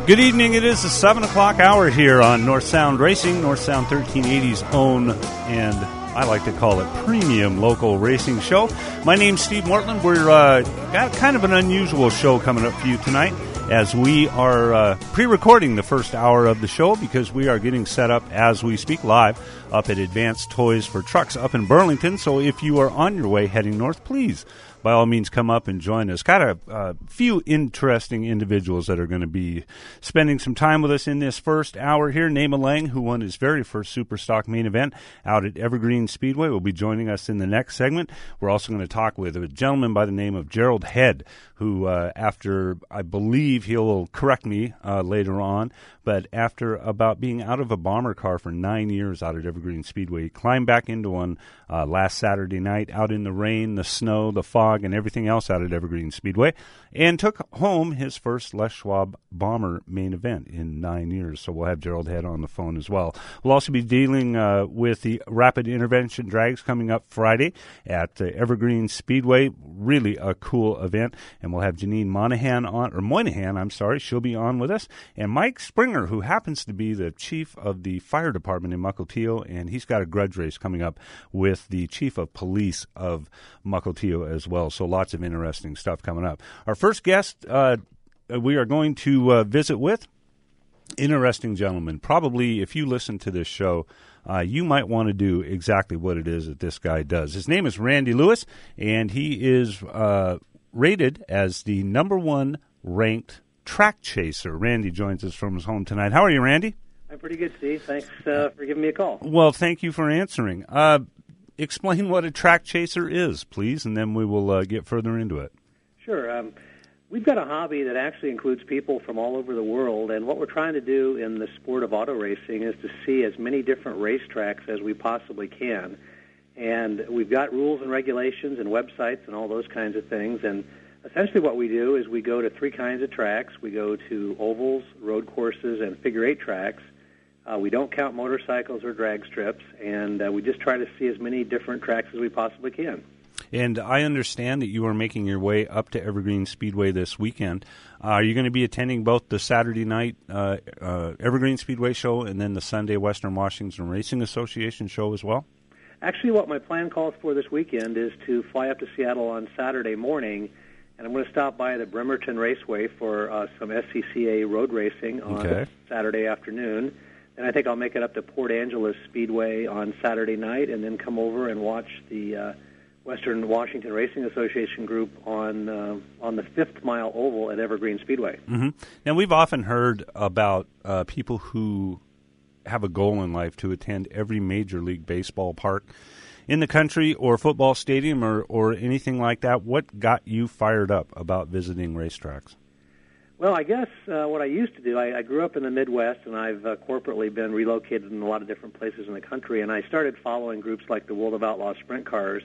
Good evening. It is the 7 o'clock hour here on North Sound Racing, North Sound 1380's own, and I like to call it premium local racing show. My name's Steve Mortland. We're got kind of an unusual show coming up for you tonight, as we are pre-recording the first hour of the show because we are getting set up as we speak live up at Advanced Toys for Trucks up in Burlington. So if you are on your way heading north, please, by all means, come up and join us. Got a few interesting individuals that are going to be spending some time with us in this first hour here. Nema Lang, who won his very first Superstock main event out at Evergreen Speedway, will be joining us in the next segment. We're also going to talk with a gentleman by the name of Gerald Head, who after, I believe he'll correct me later on, but after about being out of a bomber car for 9 years out at Evergreen Speedway, he climbed back into one last Saturday night out in the rain, the snow, the fog, and everything else out at Evergreen Speedway, and took home his first Les Schwab bomber main event in 9 years. So we'll have Gerald Head on the phone as well. We'll also be dealing with the Rapid Intervention Drags coming up Friday at Evergreen Speedway. Really a cool event. And we'll have Janine Moynihan, she'll be on with us. And Mike Springer, who happens to be the chief of the fire department in Mukilteo, and he's got a grudge race coming up with the chief of police of Mukilteo as well. So lots of interesting stuff coming up. Our first guest we are going to visit with, interesting gentleman. Probably if you listen to this show, you might want to do exactly what it is that this guy does. His name is Randy Lewis, and he is rated as the number one ranked track chaser. Randy joins us from his home tonight. How are you, Randy? I'm pretty good, Steve. Thanks for giving me a call. Well, thank you for answering. Explain what a track chaser is, please, and then we will get further into it. Sure. We've got a hobby that actually includes people from all over the world, and what we're trying to do in the sport of auto racing is to see as many different racetracks as we possibly can. And we've got rules and regulations and websites and all those kinds of things, and essentially what we do is we go to three kinds of tracks. We go to ovals, road courses, and figure-eight tracks. We don't count motorcycles or drag strips, and we just try to see as many different tracks as we possibly can. And I understand that you are making your way up to Evergreen Speedway this weekend. Are you going to be attending both the Saturday night Evergreen Speedway show and then the Sunday Western Washington Racing Association show as well? Actually, what my plan calls for this weekend is to fly up to Seattle on Saturday morning, and I'm going to stop by the Bremerton Raceway for some SCCA road racing on Saturday afternoon. And I think I'll make it up to Port Angeles Speedway on Saturday night and then come over and watch the Western Washington Racing Association group on the 5th Mile Oval at Evergreen Speedway. Mm-hmm. Now, we've often heard about people who have a goal in life to attend every Major League Baseball park in the country or football stadium or anything like that. What got you fired up about visiting racetracks? Well, I guess what I used to do, I grew up in the Midwest, and I've corporately been relocated in a lot of different places in the country, and I started following groups like the World of Outlaw Sprint Cars,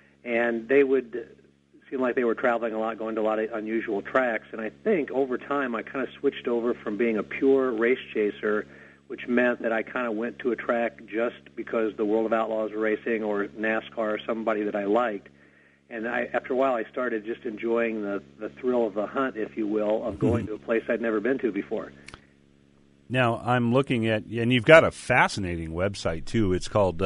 and they would seem like they were traveling a lot, going to a lot of unusual tracks, and I think over time I kind of switched over from being a pure race chaser, which meant that I kind of went to a track just because the World of Outlaws were racing or NASCAR or somebody that I liked. And after a while, I started just enjoying the thrill of the hunt, if you will, of going to a place I'd never been to before. Now, I'm looking at, and you've got a fascinating website, too. It's called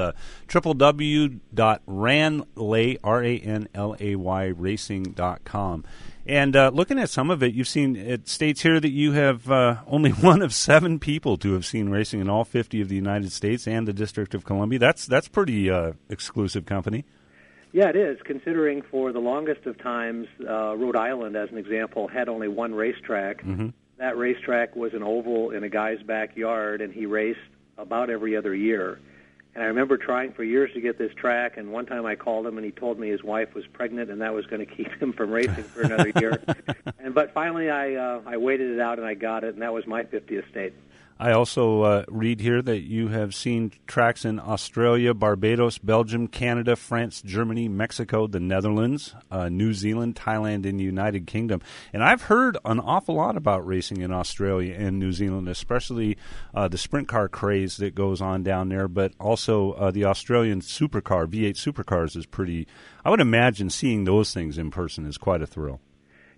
www.ranlay.racing.com. And looking at some of it, you've seen, it states here that you have only one of 7 people to have seen racing in all 50 of the United States and the District of Columbia. That's pretty exclusive company. Yeah, it is, considering for the longest of times, Rhode Island, as an example, had only one racetrack. Mm-hmm. That racetrack was an oval in a guy's backyard, and he raced about every other year. And I remember trying for years to get this track, and one time I called him, and he told me his wife was pregnant, and that was going to keep him from racing for another year. But finally I waited it out, and I got it, and that was my 50th state. I also read here that you have seen tracks in Australia, Barbados, Belgium, Canada, France, Germany, Mexico, the Netherlands, New Zealand, Thailand, and the United Kingdom. And I've heard an awful lot about racing in Australia and New Zealand, especially the sprint car craze that goes on down there, but also the Australian supercar, V8 supercars is pretty, I would imagine seeing those things in person is quite a thrill.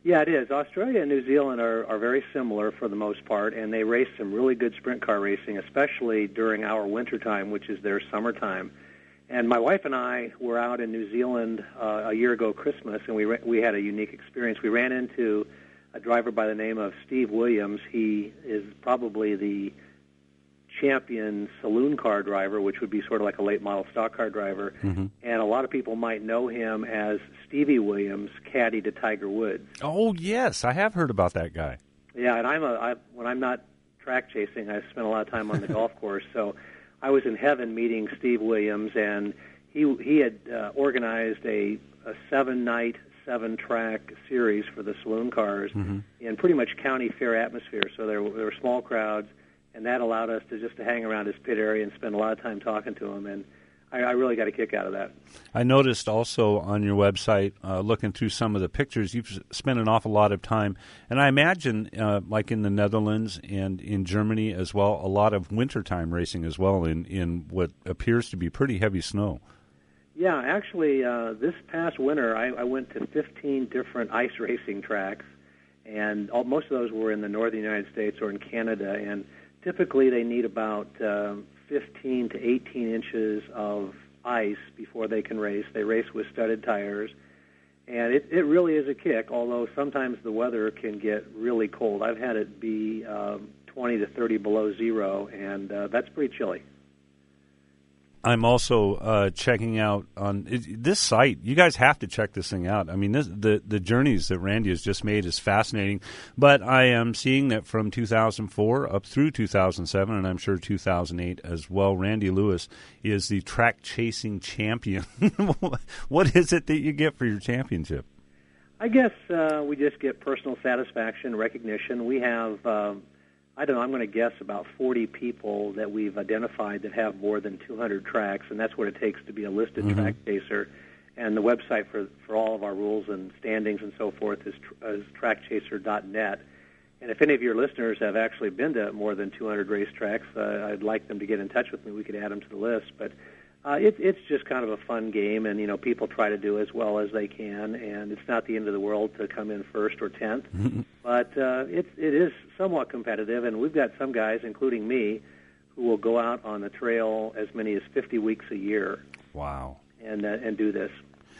Yeah, it is. Australia and New Zealand are very similar for the most part, and they race some really good sprint car racing, especially during our wintertime, which is their summertime. And my wife and I were out in New Zealand a year ago Christmas, and we had a unique experience. We ran into a driver by the name of Steve Williams. He is probably the champion saloon car driver, which would be sort of like a late model stock car driver. Mm-hmm. And a lot of people might know him as Stevie Williams, caddy to Tiger Woods. Oh, yes, I have heard about that guy. Yeah, and when I'm not track chasing, I spend a lot of time on the golf course. So I was in heaven meeting Steve Williams, and he had organized a 7-night, 7-track series for the saloon cars in pretty much county fair atmosphere. So there were small crowds, and that allowed us to just to hang around his pit area and spend a lot of time talking to him, and I really got a kick out of that. I noticed also on your website, looking through some of the pictures, you've spent an awful lot of time, and I imagine, like in the Netherlands and in Germany as well, a lot of wintertime racing as well in what appears to be pretty heavy snow. Yeah, actually, this past winter, I went to 15 different ice racing tracks, and most of those were in the northern United States or in Canada, and typically they need about 15 to 18 inches of ice before they can race. They race with studded tires, and it really is a kick, although sometimes the weather can get really cold. I've had it be 20 to 30 below zero, and that's pretty chilly. I'm also checking out on this site. You guys have to check this thing out. I mean, the journeys that Randy has just made is fascinating. But I am seeing that from 2004 up through 2007, and I'm sure 2008 as well, Randy Lewis is the track chasing champion. What is it that you get for your championship? I guess we just get personal satisfaction, recognition. We have I don't know, I'm going to guess about 40 people that we've identified that have more than 200 tracks, and that's what it takes to be a listed track chaser. And the website for all of our rules and standings and so forth is trackchaser.net. And if any of your listeners have actually been to more than 200 racetracks, I'd like them to get in touch with me. We could add them to the list. But it's just kind of a fun game, and, you know, people try to do as well as they can, and it's not the end of the world to come in first or 10th. But it is somewhat competitive, and we've got some guys, including me, who will go out on the trail as many as 50 weeks a year. Wow. And do this.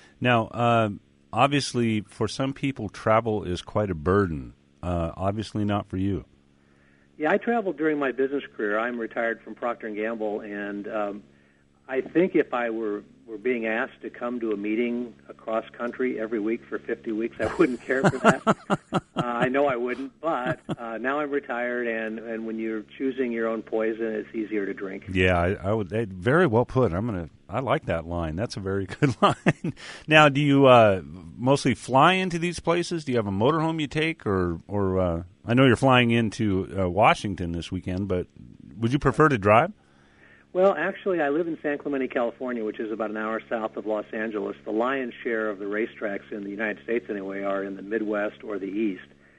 Now, obviously, for some people, travel is quite a burden. Obviously not for you. Yeah, I traveled during my business career. I'm retired from Procter & Gamble, and I think if I were being asked to come to a meeting across country every week for 50 weeks, I wouldn't care for that. I know I wouldn't, but now I'm retired, and when you're choosing your own poison, it's easier to drink. Yeah, I would. Very well put. I like that line. That's a very good line. Now, do you mostly fly into these places? Do you have a motorhome you take, or I know you're flying into Washington this weekend, but would you prefer to drive? Well, actually, I live in San Clemente, California, which is about an hour south of Los Angeles. The lion's share of the racetracks in the United States, anyway, are in the Midwest or the East.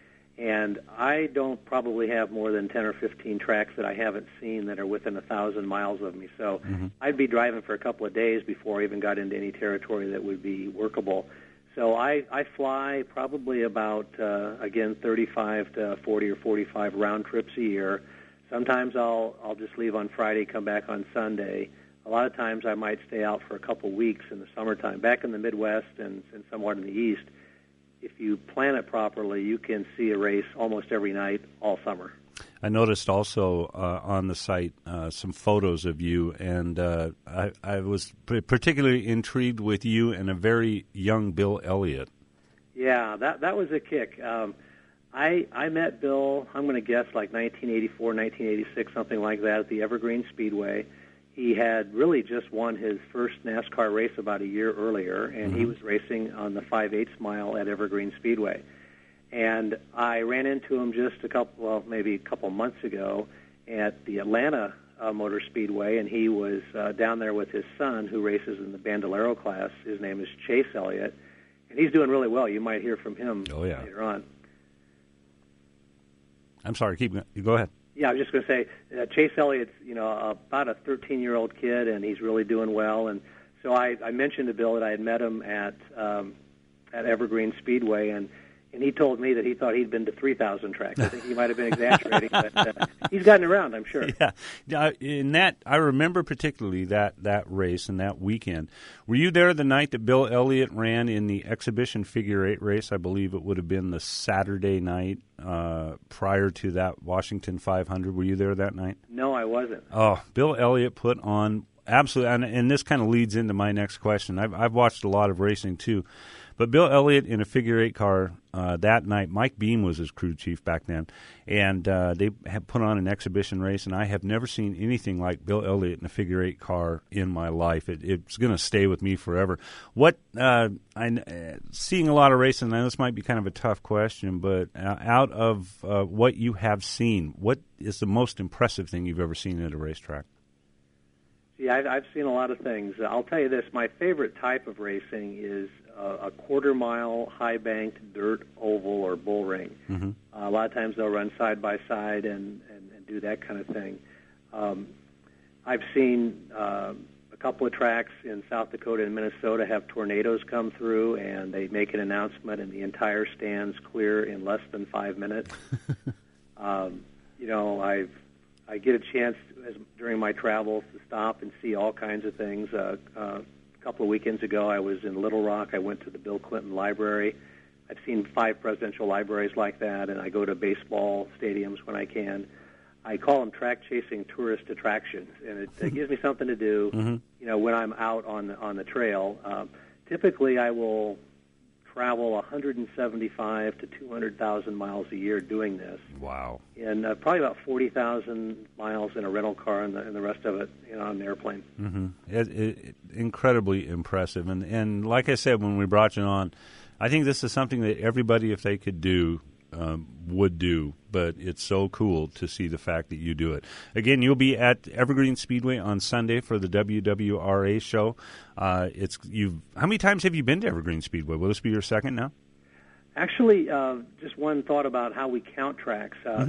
And I don't probably have more than 10 or 15 tracks that I haven't seen that are within 1,000 miles of me. So I'd be driving for a couple of days before I even got into any territory that would be workable. So I fly probably about, again, 35 to 40 or 45 round trips a year. Sometimes I'll just leave on Friday, come back on Sunday. A lot of times I might stay out for a couple weeks in the summertime. Back in the Midwest and somewhat in the East, if you plan it properly, you can see a race almost every night all summer. I noticed also on the site some photos of you, and I was particularly intrigued with you and a very young Bill Elliott. Yeah, that was a kick. I met Bill, I'm going to guess like 1984, 1986, something like that, at the Evergreen Speedway. He had really just won his first NASCAR race about a year earlier, and he was racing on the 5/8 mile at Evergreen Speedway. And I ran into him just maybe a couple months ago at the Atlanta Motor Speedway, and he was down there with his son, who races in the Bandolero class. His name is Chase Elliott, and he's doing really well. You might hear from him later on. I'm sorry, go ahead. Yeah, I was just going to say, Chase Elliott's, about a 13-year-old kid, and he's really doing well. And so I mentioned to Bill that I had met him at Evergreen Speedway, and and he told me that he thought he'd been to 3,000 tracks. I think he might have been exaggerating, but he's gotten around, I'm sure. Yeah, in that, I remember particularly that race and that weekend. Were you there the night that Bill Elliott ran in the exhibition figure 8 race? I believe it would have been the Saturday night prior to that Washington 500. Were you there that night? No, I wasn't. Oh, Bill Elliott put on absolutely, and this kind of leads into my next question. I've watched a lot of racing too. But Bill Elliott in a figure 8 car that night, Mike Beam was his crew chief back then, and they had put on an exhibition race, and I have never seen anything like Bill Elliott in a figure 8 car in my life. It's going to stay with me forever. Seeing a lot of racing, and this might be kind of a tough question, but out of what you have seen, what is the most impressive thing you've ever seen at a racetrack? Yeah, I've seen a lot of things. I'll tell you this, my favorite type of racing is a quarter-mile, high-banked dirt oval or bull ring. Mm-hmm. A lot of times they'll run side-by-side and do that kind of thing. I've seen a couple of tracks in South Dakota and Minnesota have tornadoes come through, and they make an announcement, and the entire stand's clear in less than 5 minutes. I get a chance during my travels to stop and see all kinds of things. A couple of weekends ago, I was in Little Rock. I went to the Bill Clinton Library. I've seen 5 presidential libraries like that, and I go to baseball stadiums when I can. I call them track-chasing tourist attractions, and it gives me something to do, mm-hmm. When I'm out on the trail. Typically, I will travel 175 to 200,000 miles a year doing this. Wow. And probably about 40,000 miles in a rental car and the rest of it on an airplane. Mm-hmm. Incredibly impressive. And like I said, when we brought you on, I think this is something that everybody, if they could do, would do, but it's so cool to see the fact that you do it. Again, you'll be at Evergreen Speedway on Sunday for the WWRA show. How many times have you been to Evergreen Speedway? Will this be your second now? Actually, just one thought about how we count tracks. Mm-hmm.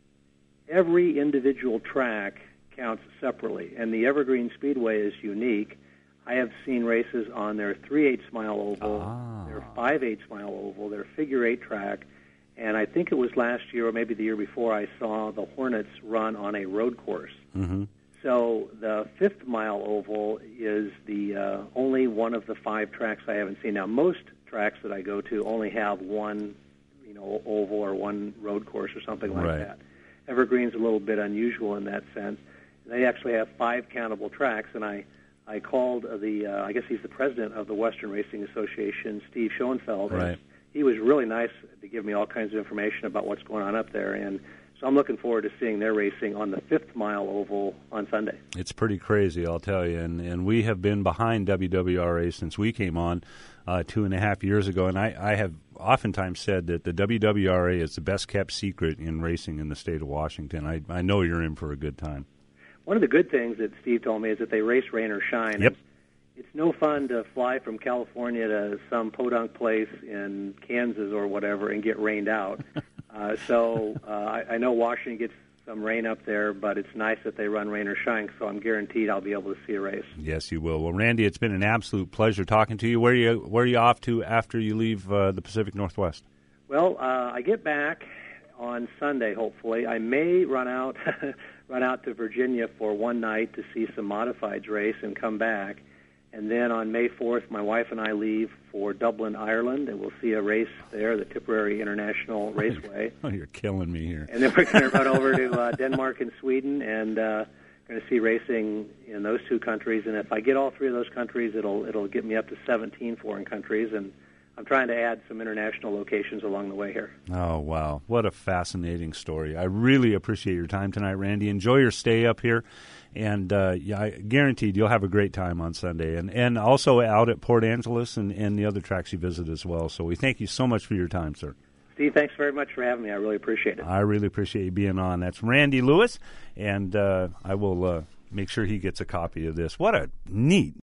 Every individual track counts separately, and the Evergreen Speedway is unique. I have seen races on their 3/8 mile oval, their 5/8 mile oval, their figure 8 track. And I think it was last year or maybe the year before I saw the Hornets run on a road course. Mm-hmm. So the 5th mile oval is the only one of the 5 tracks I haven't seen. Now, most tracks that I go to only have one, oval or one road course or something like that. Evergreen's a little bit unusual in that sense. They actually have 5 countable tracks, and I called I guess he's the president of the Western Racing Association, Steve Schoenfeld. Right. He was really nice to give me all kinds of information about what's going on up there, and so I'm looking forward to seeing their racing on the 5th mile oval on Sunday. It's pretty crazy, I'll tell you, and we have been behind WWRA since we came on 2.5 years ago, and I have oftentimes said that the WWRA is the best-kept secret in racing in the state of Washington. I know you're in for a good time. One of the good things that Steve told me is that they race rain or shine. Yep. It's no fun to fly from California to some podunk place in Kansas or whatever and get rained out. I know Washington gets some rain up there, but it's nice that they run rain or shine, so I'm guaranteed I'll be able to see a race. Yes, you will. Well, Randy, it's been an absolute pleasure talking to you. Where are you off to after you leave the Pacific Northwest? Well, I get back on Sunday, hopefully. I may run out to Virginia for one night to see some modifieds race and come back. And then on May 4th, my wife and I leave for Dublin, Ireland, and we'll see a race there, the Tipperary International Raceway. Oh, you're killing me here. And then we're going to run over to Denmark and Sweden and going to see racing in those 2 countries. And if I get all 3 of those countries, it'll get me up to 17 foreign countries. And I'm trying to add some international locations along the way here. Oh, wow. What a fascinating story. I really appreciate your time tonight, Randy. Enjoy your stay up here. And I guaranteed you'll have a great time on Sunday. And also out at Port Angeles and the other tracks you visit as well. So we thank you so much for your time, sir. Steve, thanks very much for having me. I really appreciate it. I really appreciate you being on. That's Randy Lewis. And I will make sure he gets a copy of this. What a neat